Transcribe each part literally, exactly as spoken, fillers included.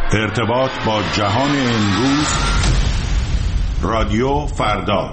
ارتباط با جهان امروز، رادیو فردا.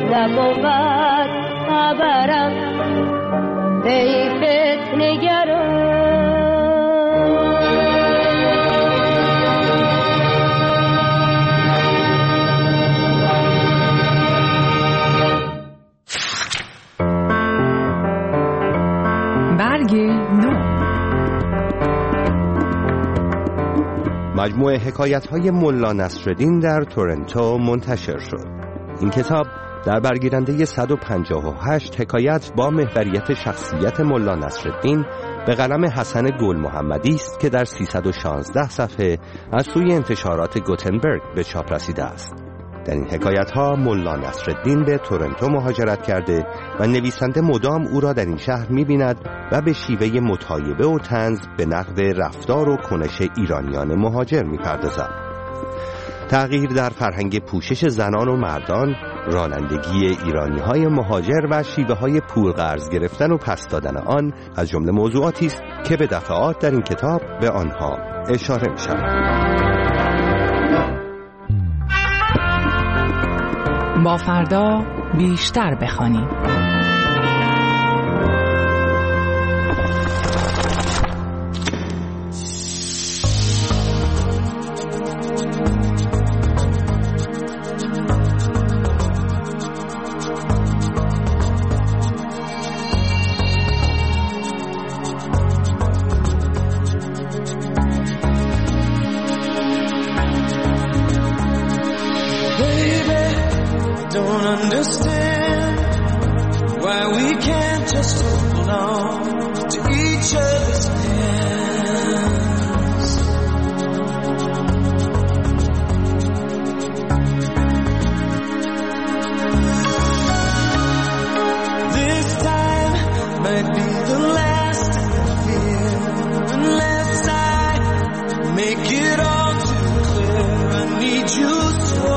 نبود خبرم حیفت نگران. برگ نو. مجموعه حکایت‌های ملا نصرالدین در تورنتو منتشر شد. این کتاب در برگیرنده صد و پنجاه و هشت حکایت با محوریت شخصیت ملا نصرالدین به قلم حسن گل محمدی است که در سیصد و شانزده صفحه از سوی انتشارات گوتنبرگ به چاپ رسیده است. در این حکایت‌ها ملا نصرالدین به تورنتو مهاجرت کرده و نویسنده مدام او را در این شهر می‌بیند و به شیوه مطایبه و طنز به نقد رفتار و کنش ایرانیان مهاجر می‌پردازد. تغییر در فرهنگ پوشش زنان و مردان، رانندگی ایرانی‌های مهاجر و شیوه‌های پول قرض گرفتن و پس دادن آن از جمله موضوعاتی است که به دفعات در این کتاب به آنها اشاره می‌شود. با فردا بیشتر بخوانیم. Don't understand why we can't just hold on to each other's hands. This time might be the last I fear, unless I make it all too clear. I need you so.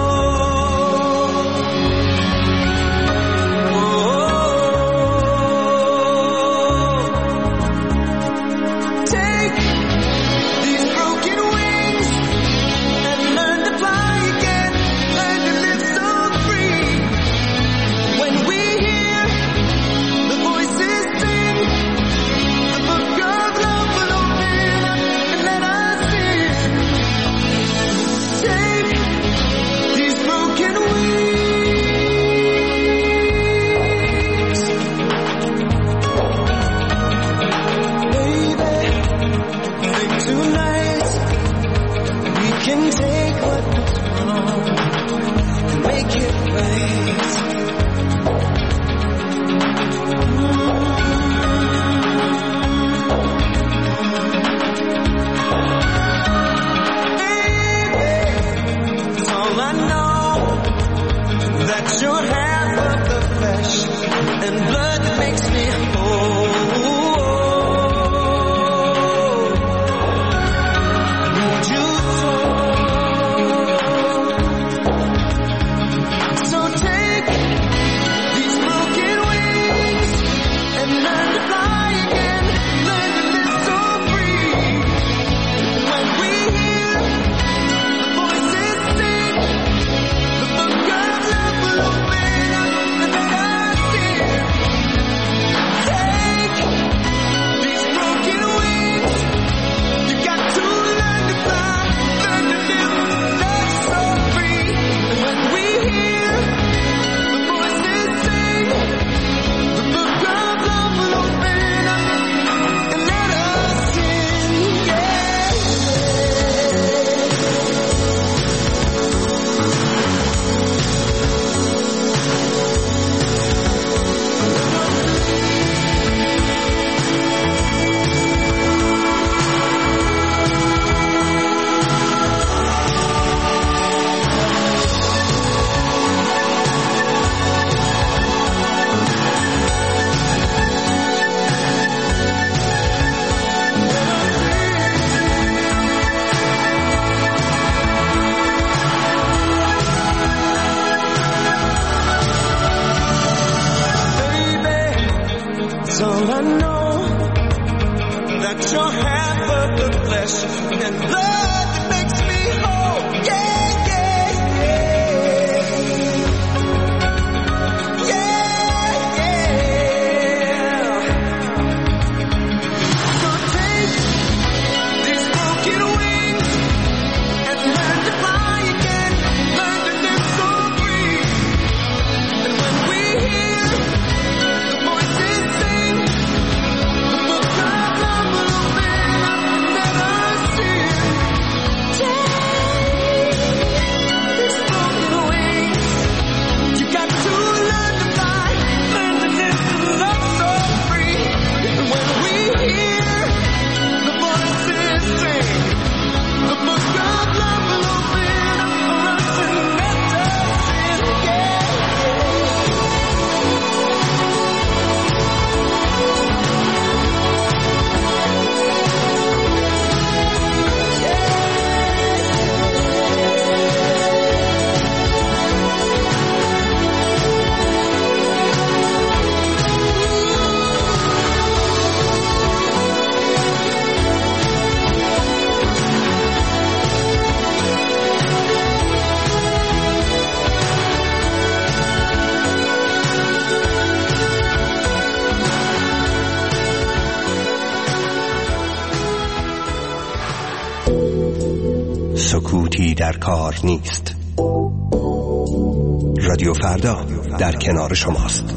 موجی در کار نیست. رادیو فردا در کنار شماست.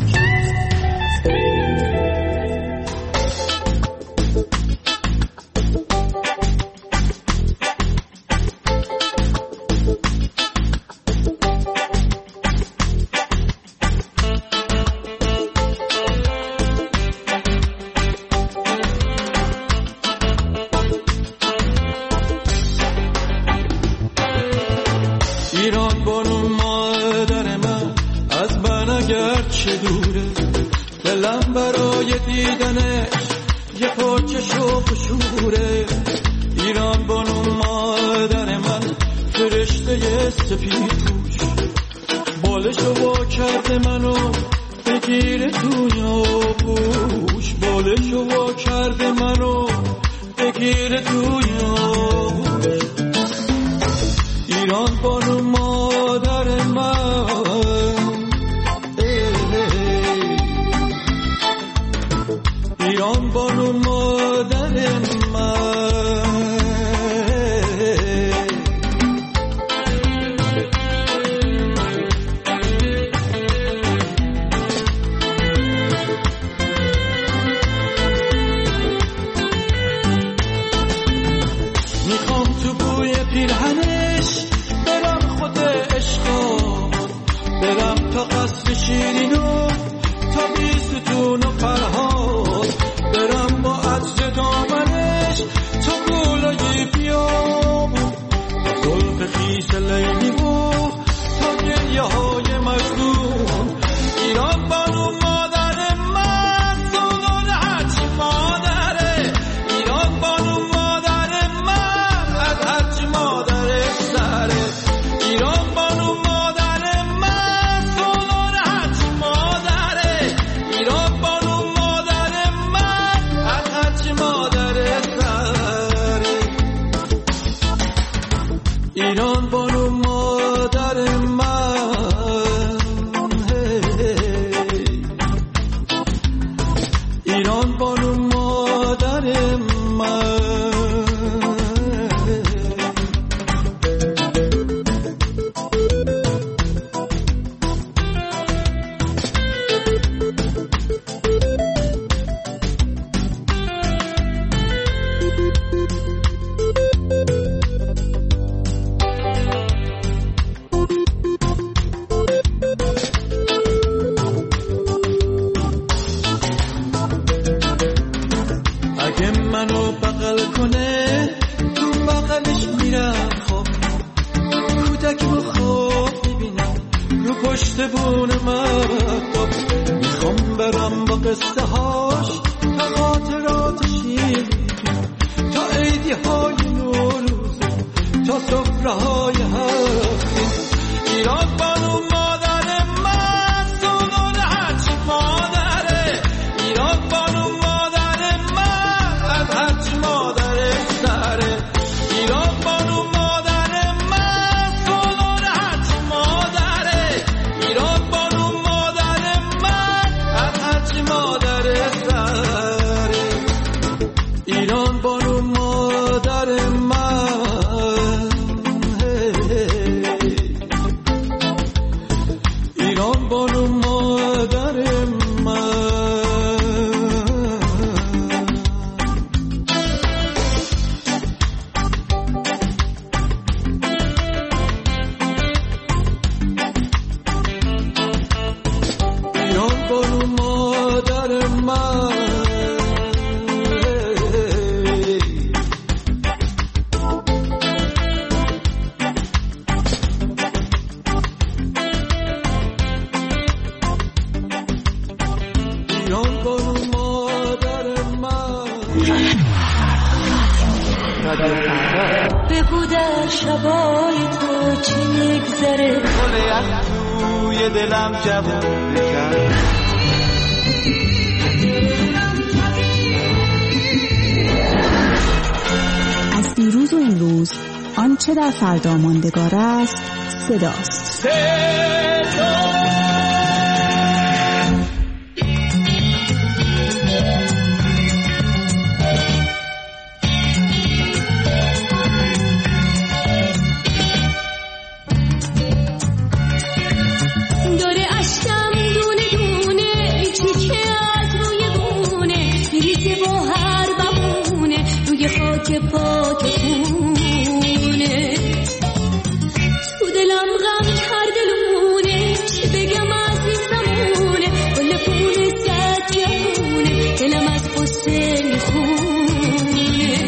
بگو در شبای تو چی میگذره گل یخ توی دلم جوون بکن از دیروز و امروز آنچه در فردا ماندگار است صداست. صدا که پاک خونه تو دلم غم کرده لونه چی بگم از این زمونه گل پونه زد جوونه دلم از قصه میخونه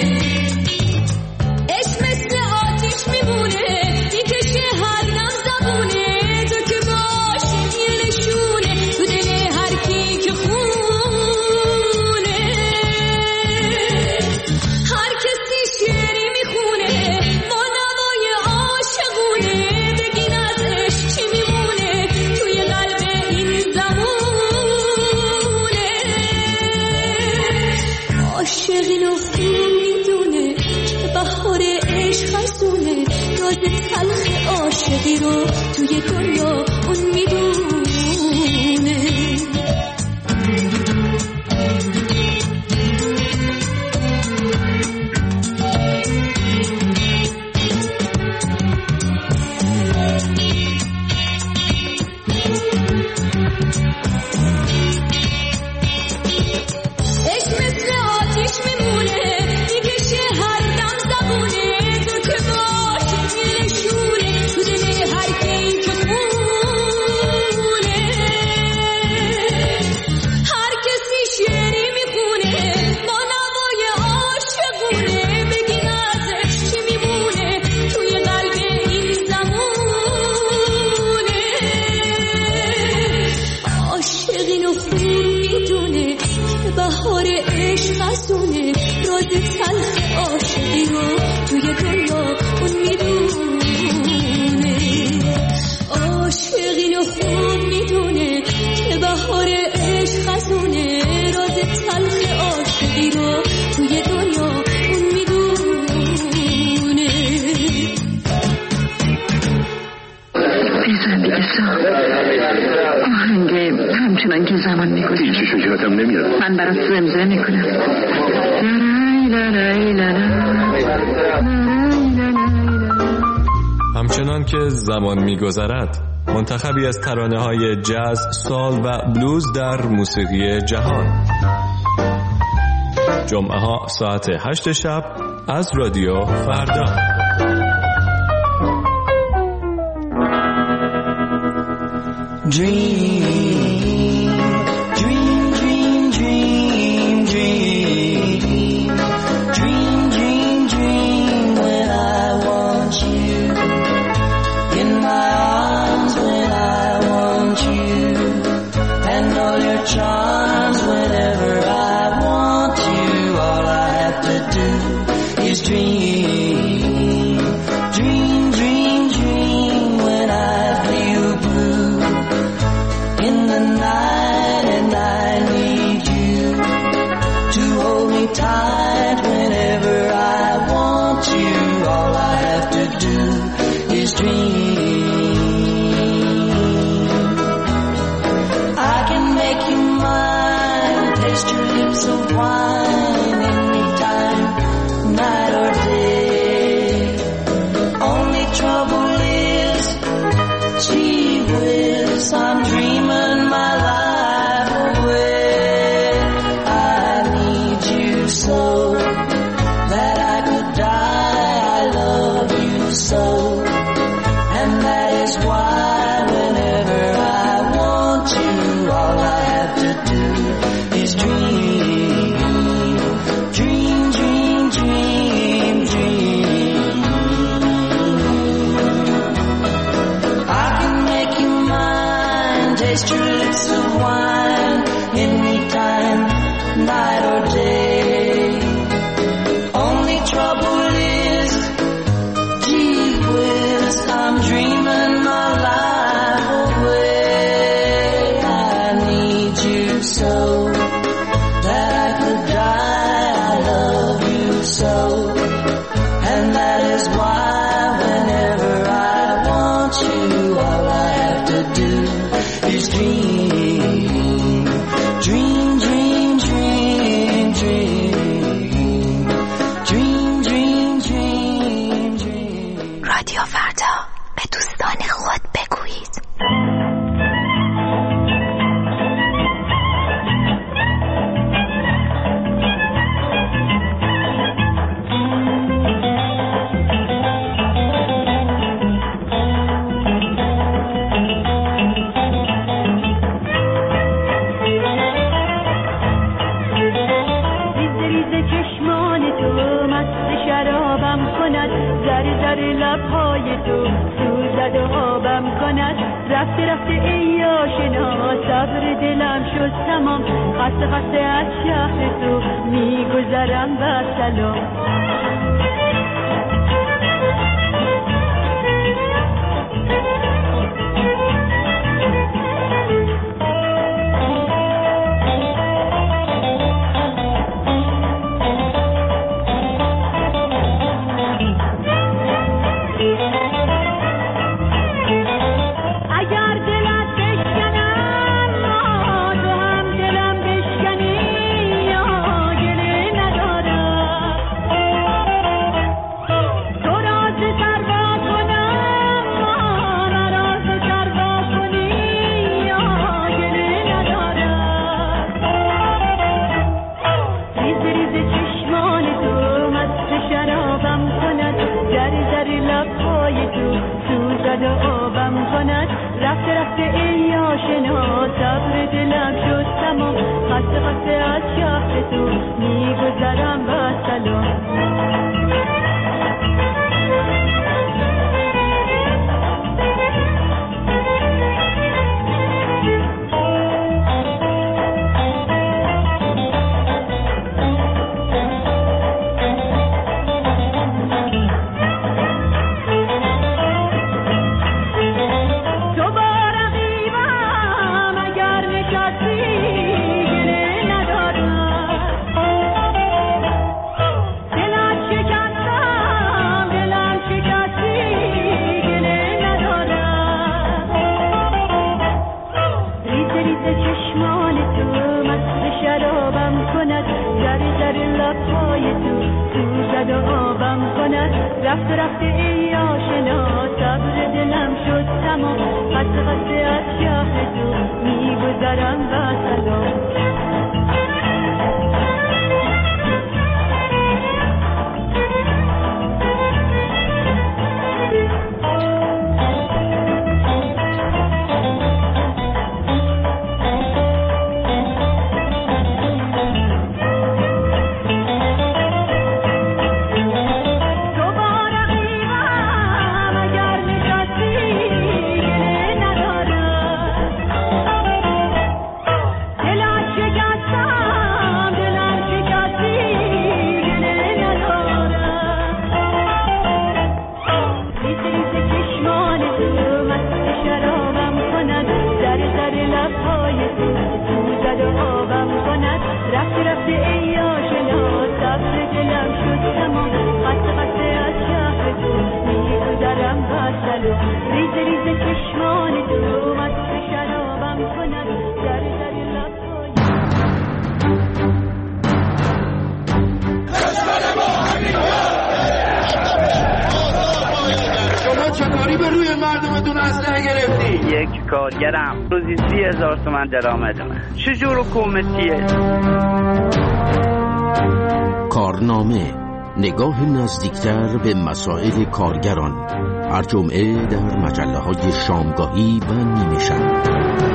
عشق مثل آتیش میمونه میکشه هر دم زبونه تو که باشی یه نشونه تو دل هر کی که خونه هر کسی شعری میخونه با نوای عاشقونه بگین ازش چی میمونه توی قلب این زمونه عاشقین و خوب میدونه که بهار عشق خزونه راز تلخ عاشقی رو توی دنیا اون میدونه عشق مثل آتیش میمونه میکشه هر دم زبونه تو که باشی یه نشونه تو دل هر کی که خونه هر کسی شعری میخونه با نوای عاشقونه بگین ازش چی میمونه توی قلب این زمونه عاشقین و خوب میدونه که بهار عشق خزونه راز تلخ عاشقی رو توی دنیا اون میدونه عاشقین و خوب میدونه که بهار عشق خزونه راز تلخ عاشقی رو توی دنیا اون میدونه بزن دیگه سا آهنگ همچنان که زمان میگذره هیچی شکراتم نمیاد. من برات زمزمه میکنم همچنان که زمان میگذرد منتخبی از ترانه‌های جاز، سال و بلوز در موسیقی جهان. جمعه ها ساعت هشت شب از رادیو فردا. Dream, dream, dream, dream, dream, dream, dream, dream when I want you in my arms when I want you and all your charms whenever I want you. All I have to do is dream, dream, dream, dream when I feel blue in the night and I need you to hold me tight whenever I want you. All I have to do is dream. I can make you mine, taste your lips of wine anytime, night or day. Only trouble is, gee whiz, I'm dreaming my life away. I need you so that I could die. I love you so, and that is why whenever I want you, all I have to do is dream, dream, dream, dream, dream. I can make you mine, لبهای تو سوزد و آبم کند رفته رفته ای آشنا صبر دلم شد تمام خسته خسته از شهر تو میگذرم و سلام کارگرم روزی سی هزار تومن درآمد من چجور حکومتیه؟ کارنامه نگاه نزدیکتر به مسائل کارگران هر جمعه در مجله های شامگاهی و نیمه شب.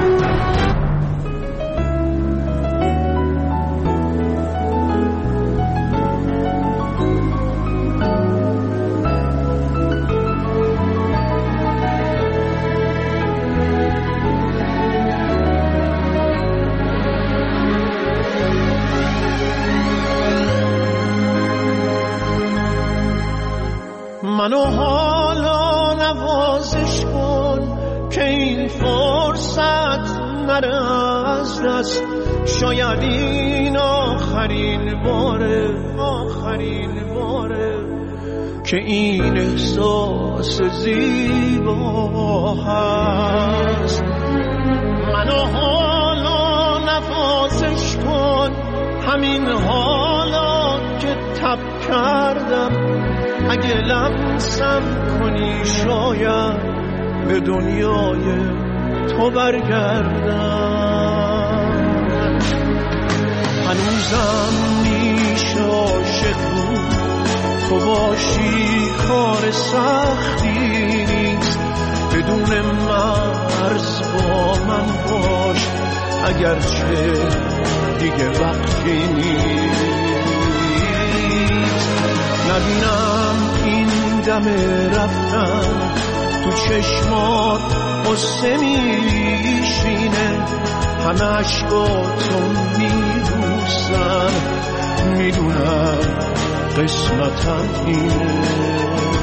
منو حالا نوازش کن که این فرصت نره از دست شاید این آخرین باره آخرین باره که این احساس زیبا هست منو حالا نوازش کن همین حالا که تب کردم اگه لمسم کنی شاید به دنیای تو برگردم هنوزم میشه عاشق بود تو باشی کار سختی نیست بدون مرز با من باش اگرچه دیگه وقتی نیست نبینم این دم رفتن تو چشمات قصه میشینه، همه عشقاتون میبوسن، میدونم قسمتم اینه.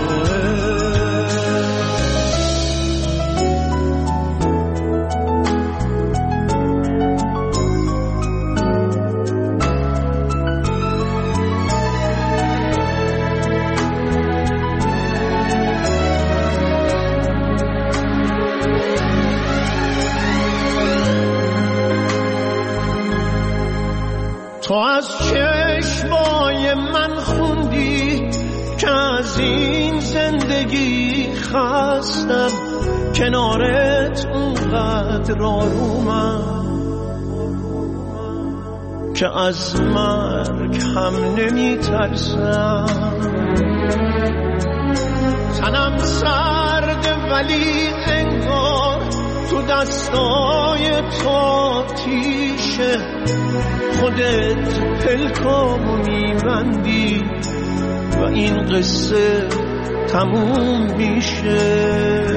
تو از چشمای من خوندی که از این زندگی خستم، کنارت اونقدر آرومم که از مرگ هم نمی ترسم. تنم سرده ولی انگار تو دستای تو آتیشه، خودت پلکامو میبندی و این قصه تموم میشه.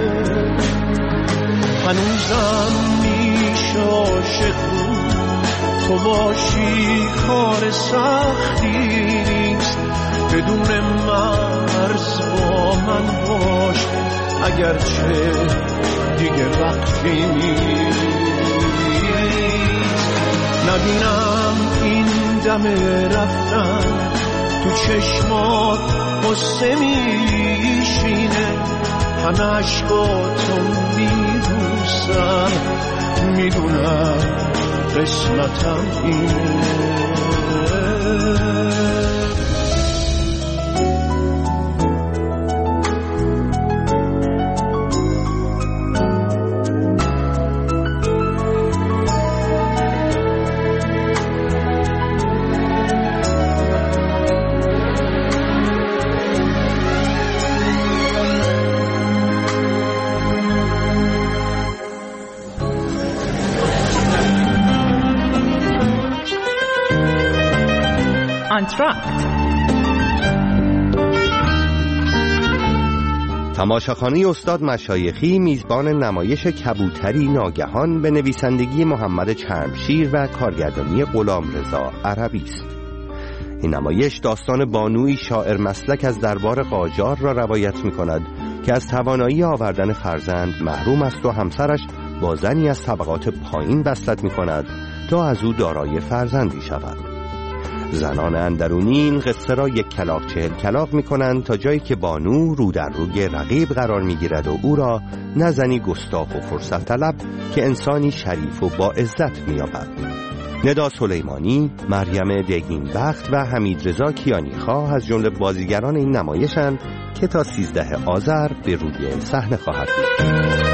هنوزم میشه عاشق بود، تو باشی کار سختی نیست، بدون مرز با من باش اگرچه دیگه وقتی نیست. نبینم این دم رفتن تو چشمات قصه میشینه، همه عشقاتون میبوسن، میدونم قسمتم اینه. آنتراکت. تماشاخانه استاد مشایخی میزبان نمایش کبوتری ناگهان به نویسندگی محمد چرمشیر و کارگردانی غلامرضا عربی است. این نمایش داستان بانوی شاعر مسلک از دربار قاجار را روایت می کند که از توانایی آوردن فرزند محروم است و همسرش با زنی از طبقات پایین وصلت می کند تا از او دارای فرزندی شود. زنان اندرونی این قصه را یک کلاغ چهل کلاغ می کنند تا جایی که بانو رو در روی رقیب قرار می گیرد و او را نه زنی گستاخ و فرصت طلب که انسانی شریف و با عزت می یابد. ندا سلیمانی، مریم دگین بخت و حمید رضا کیانیخواه از جمله بازیگران این نمایشند که تا سیزده آذر به روی صحنه خواهد بود.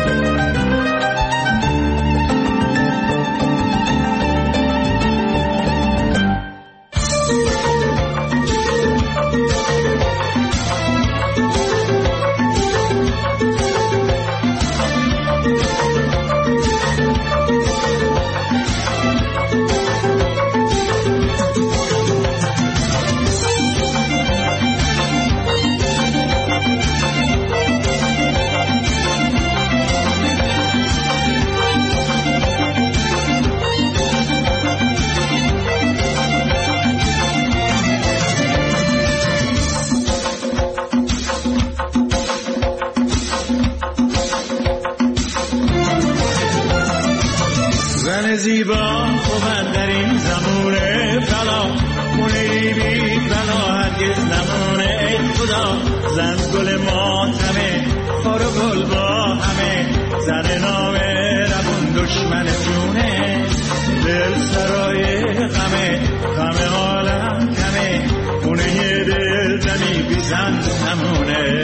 زیبا خوبن در این زمونه فلا مونه بی فلا هرگز نمونه. ای خدا زن گل ماتمه خار و گل با همه، زن نامه ربون دشمن جونه، دل سرای غمه غم عالم کمه، خونه یه دل زنی بی زن نمونه.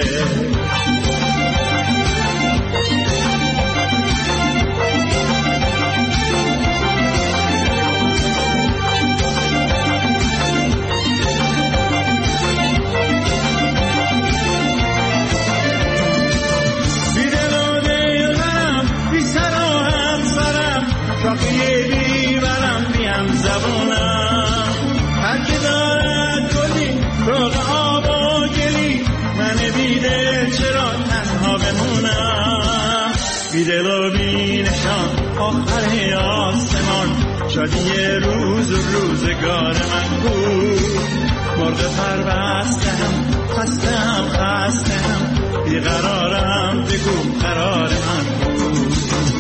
شادی روز و روزگار من بود. مرغ پروستم خستم خستم بیقرارم بگو قرار من بود.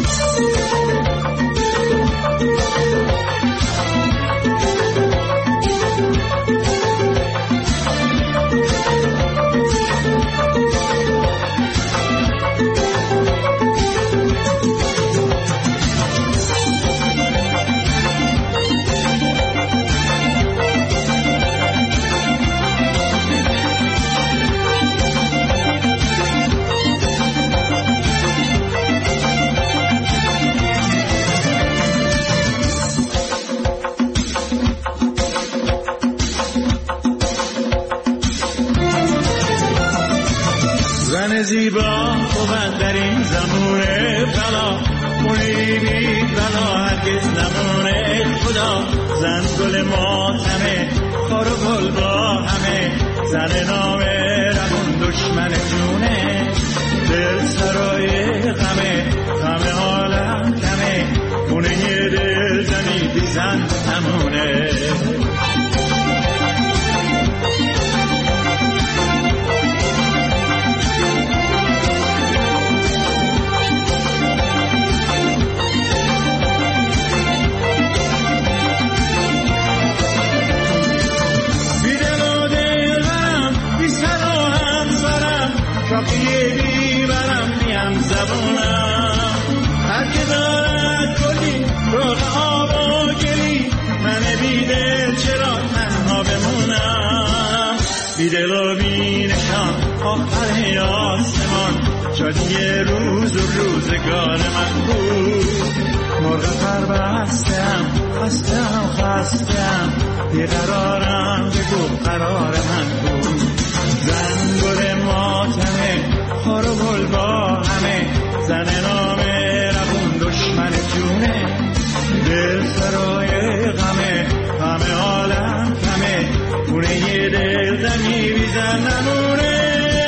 زیبا بود در این زمونه بلا مونیبی بلا هرگز نمونه خدا. زن گل ماتمه خار و گل با همه زن نامه رمون دشمن جونه. دل سرای غمه غم عالم کمه مونه یه دل زنی بی زن نمونه. شاقیه بیبرم میم زبونم هر که دارد کلی روغ آب و گلی من بیدل چرا تنها بمونم. بیدل و بینشان آخر آسمان شادی روز و روزگار من بود. مرغ پروستم خستم خستم بیقرارم بگو قرار من بود. زن گل ماتمه خار و گل با همه زن نامه ربون دشمن جونه. دل سرای غمه همه عالم کمه مونه یه دل زنی بی زن نمونه.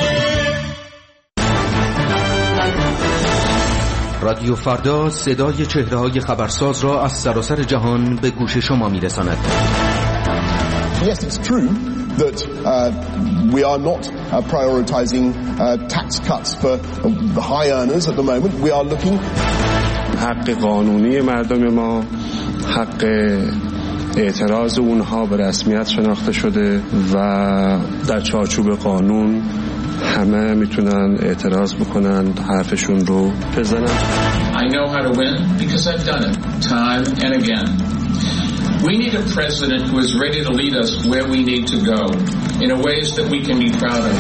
رادیو فردا صدای چهره‌های خبرساز را از سراسر جهان به گوش شما می‌رساند. Yes, it's true that uh, we are not uh, prioritizing uh, tax cuts for uh, the high earners at the moment. We are looking. حق قانونی مردم ما، حق اعتراض اونها به رسمیت شناخته شده و در چارچوب قانون همه میتونن اعتراض بکنن، حرفشون رو بزنن. I know how to win because I've done it time and again. We need a president who is ready to lead us where we need to go in a ways that we can be proud of.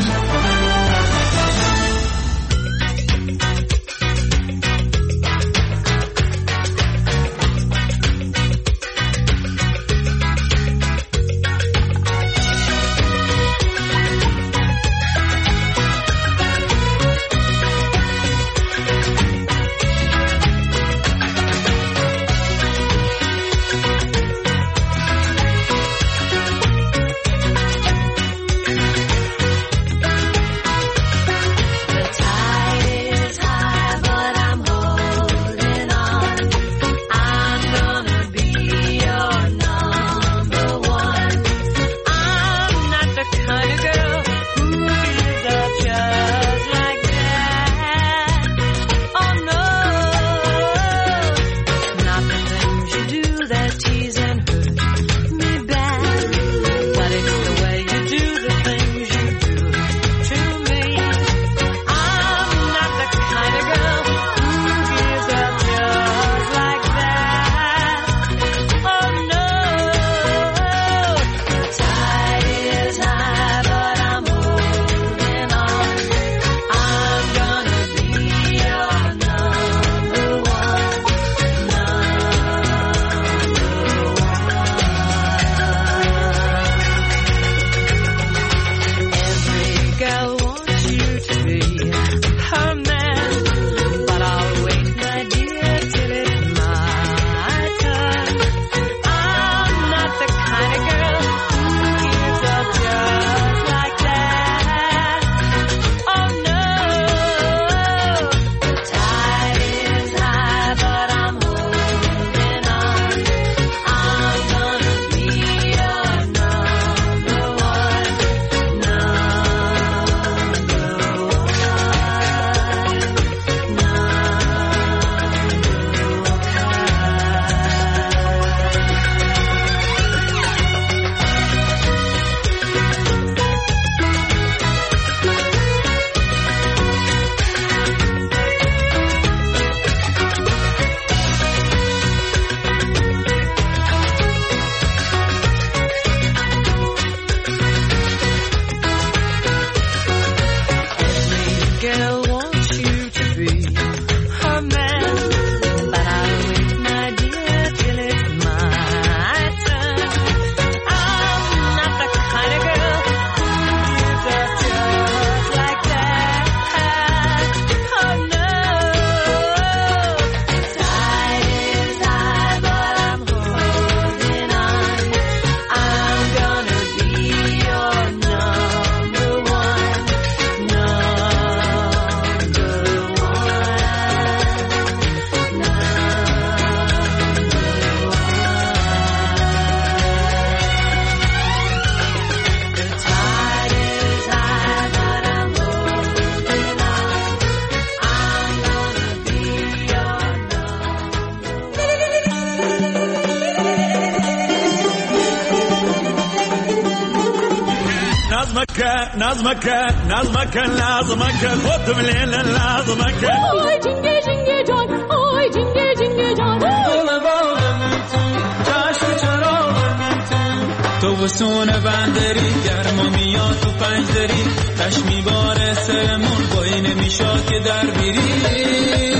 نظمك نظمك نظمك نظمك خودم لیل نظمک آی جنگه جنگه جان آی جنگه جنگه جان دل باغم تو چشم چراغم تو تو وسون بندری گرما میاد تو پنجدری تش میباره سرمون بایی نمیشا که در بیری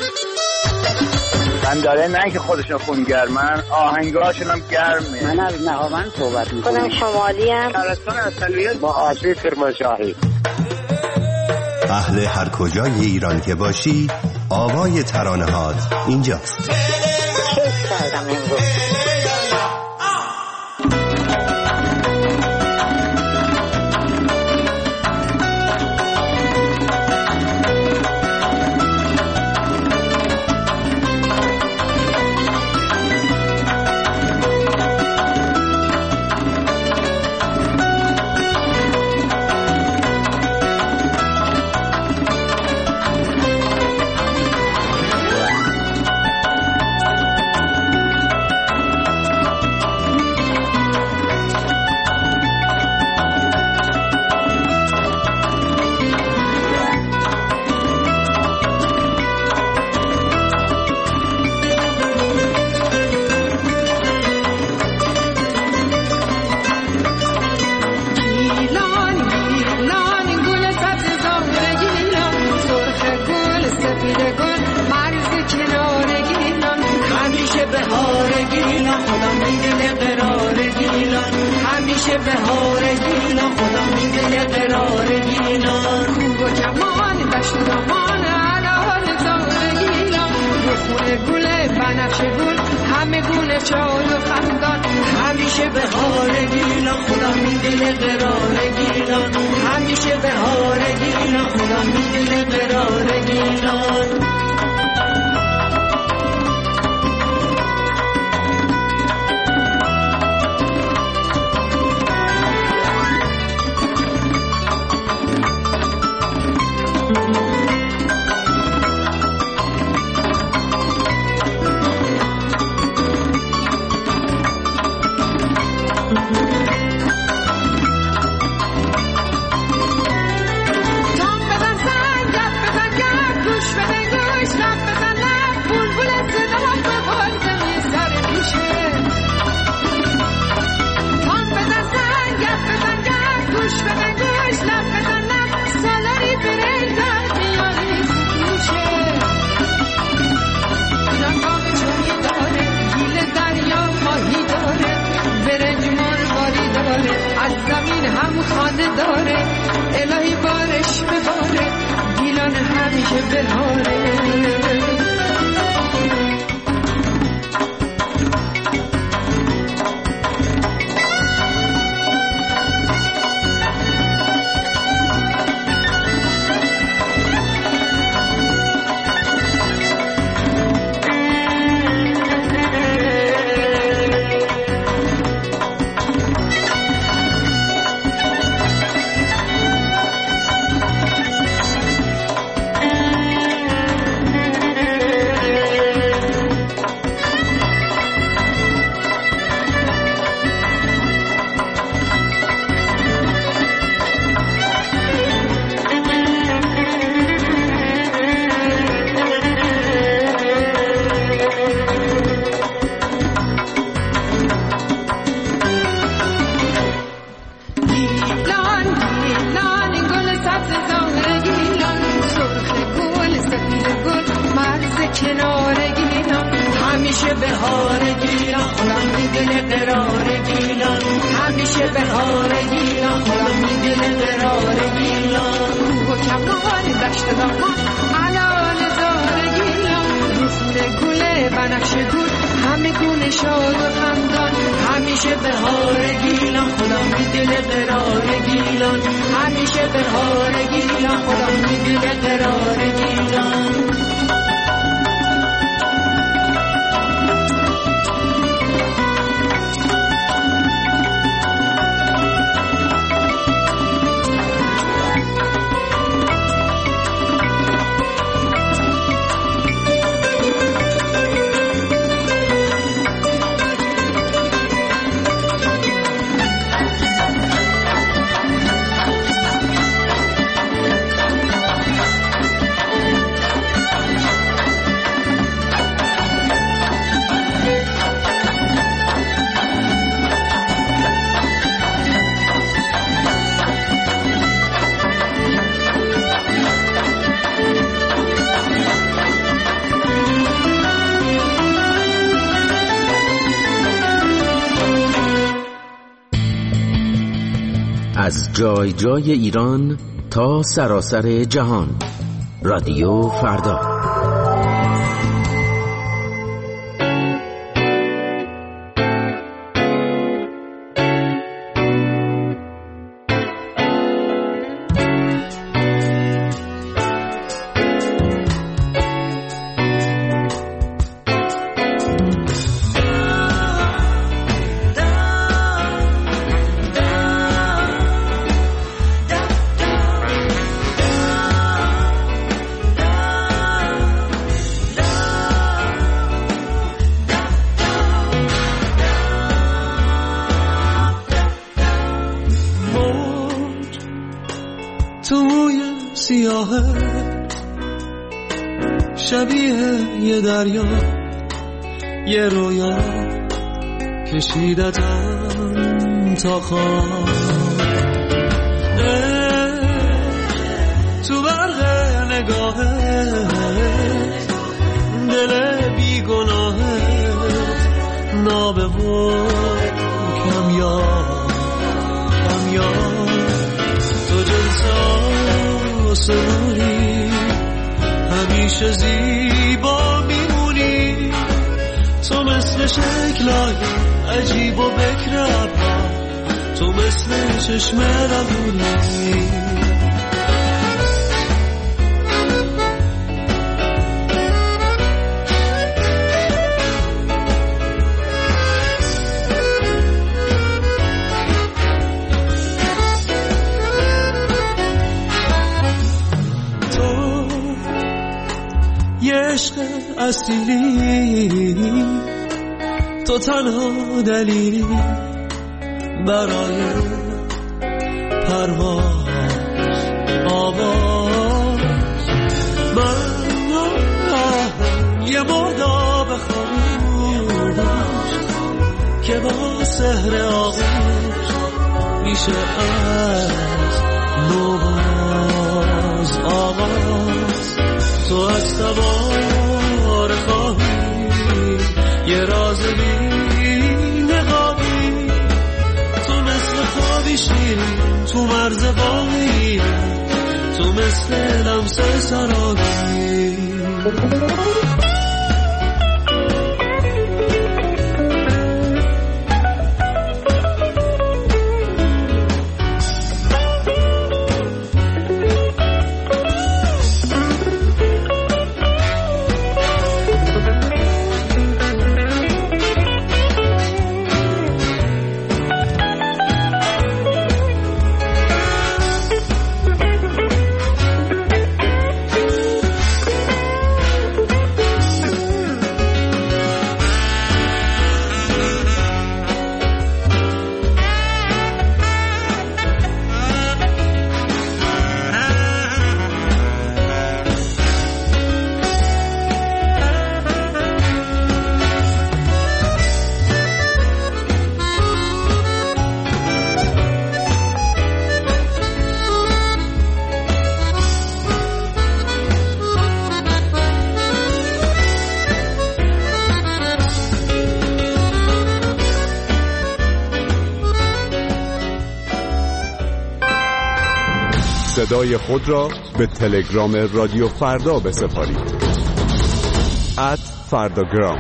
بنداره نه که خودشون خونگرمن آهنگاشون هم گرمه. من از نهاوند صحبت میکنم. خودم شمالی ام. شهرستان اصلیت با آشی کرمانشاهی. اهل هر کجای ایران که باشی آوای ترانه هات اینجاست. کیف کردم امروز. از جای جای ایران تا سراسر جهان. رادیو فردا. شبیه یه دریا، یه رویا کشیدتم تا خواب، تو برق نگاهت دل بیگناهت نابه و کمیاب کمیاب، تو جلسا سواری همیشه زیبا میمونی، تو مثل شکلای عجیب و بکر ابرا، تو مثل چشم روونی. عشق اصیلی، تو تنها دلیلی برای پرواز آواز، من یه مرداب خاموش که با سحر آغوش میشه از نوباز آواز، تو از سوار خواهی یه راز بی نقابی، تو مثل خوابی شیرین تو مرز باقی، تو مثل لمس سرابی. صدای خود را به تلگرام رادیو فردا بسپارید. ات فرداگرام.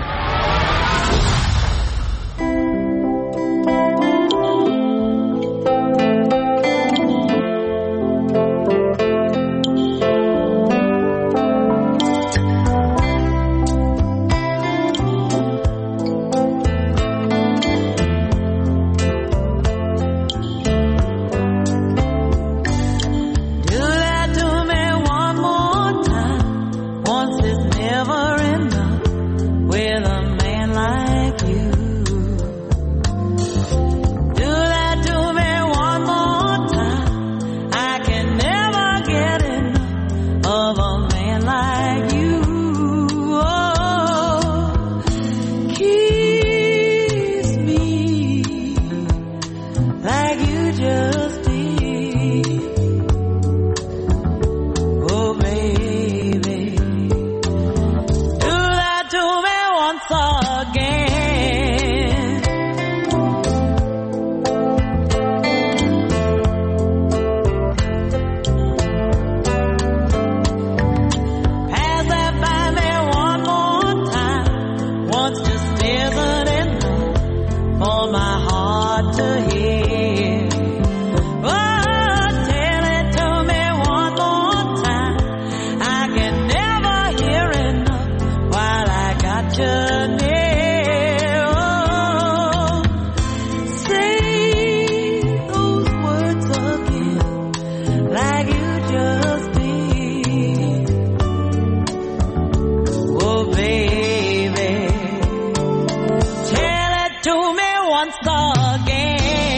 Never enough with for my heart to hear. Oh, tell it to me one more time. I can never hear enough while I got you near. Oh, say those words again like you just did. Oh, baby, tell it to me once again.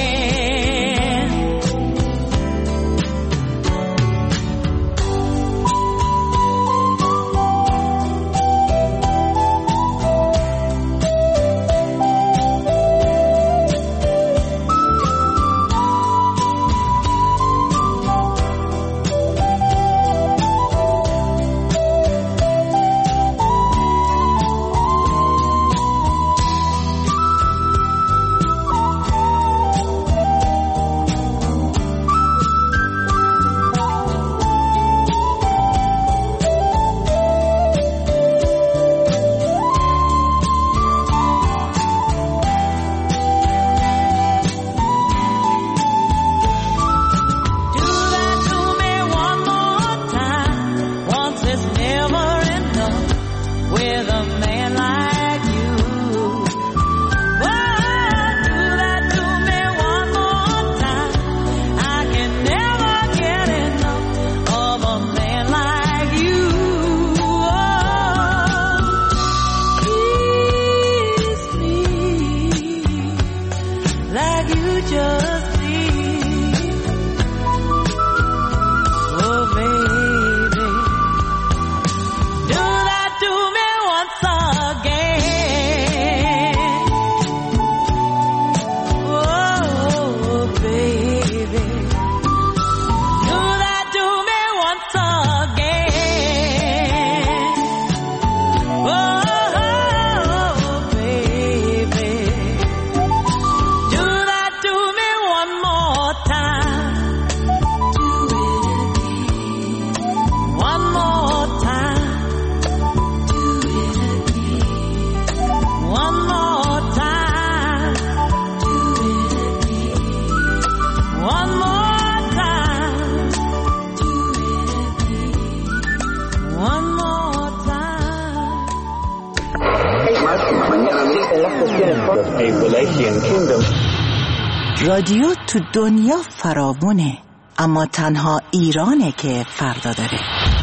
رادیو تو دنیا فراوونه، اما تنها ایرانه که فردا داره.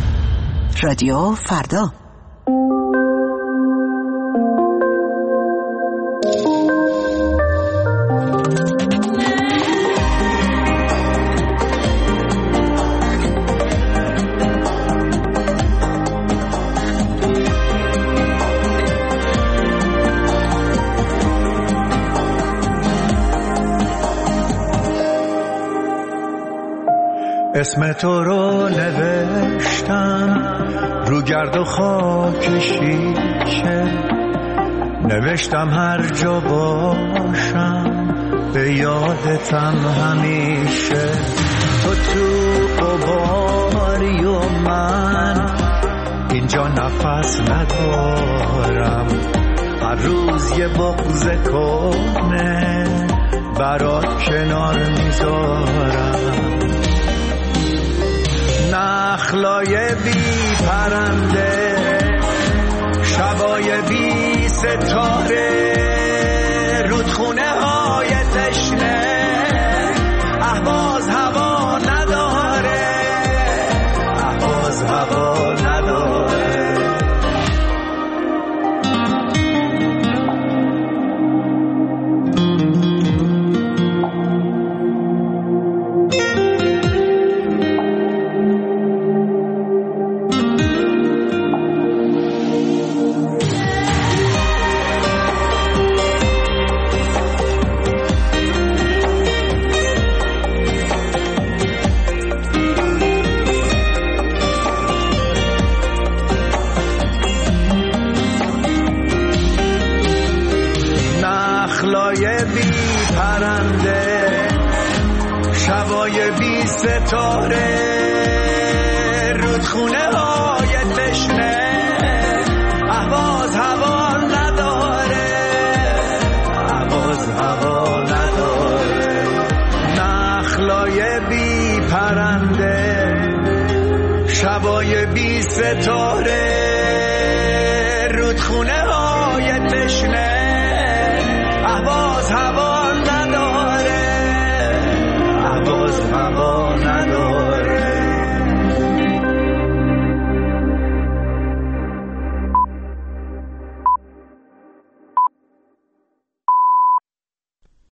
رادیو فردا. اسم تو رو نوشتم رو گرد و خاک شیشه، نوشتم هر جا باشم به یادتم همیشه. تو تو قباری و من اینجا نفس ندارم، هر روز یه بغض کنه برات کنار میذارم. نخلای بی پرنده، شبای بی ستاره، رودخونه های تشنه، اهواز هوا نداره، اهواز هوا نداره. شبای بی ستاره، رودخونه های تشنه، اهواز هوا نداره، اهواز هوا ستاره